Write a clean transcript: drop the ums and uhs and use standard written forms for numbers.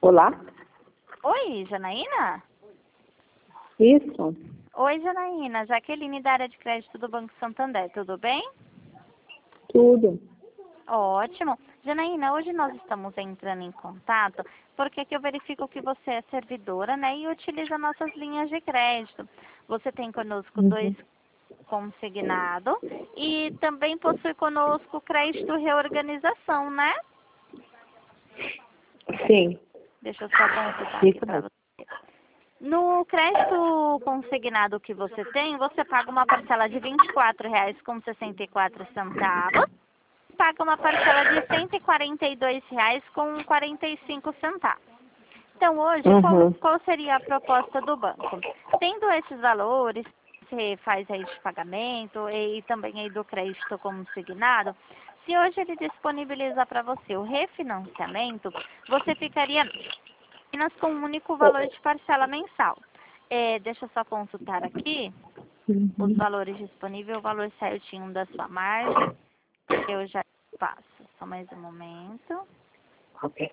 Olá? Oi, Janaína? Isso? Oi, Janaína. Jaqueline da área de crédito do Banco Santander, tudo bem? Tudo. Ótimo. Janaína, hoje nós estamos entrando em contato porque aqui eu verifico que você é servidora, né, e utiliza nossas linhas de crédito. Você tem conosco dois consignado e também possui conosco crédito reorganização, né? Sim. Deixa eu só consultar aqui Isso para mesmo. você. No crédito consignado que você tem, você paga uma parcela de R$ 24,64, paga uma parcela de R$ 142,45. Então, hoje, qual seria a proposta do banco? Tendo esses valores, você faz aí de pagamento e também aí do crédito consignado, se hoje ele disponibiliza para você o refinanciamento, você ficaria apenas com um único valor de parcela mensal. Deixa eu só consultar aqui os valores disponíveis, o valor certinho da sua margem. Eu já passo. Só mais um momento. Ok.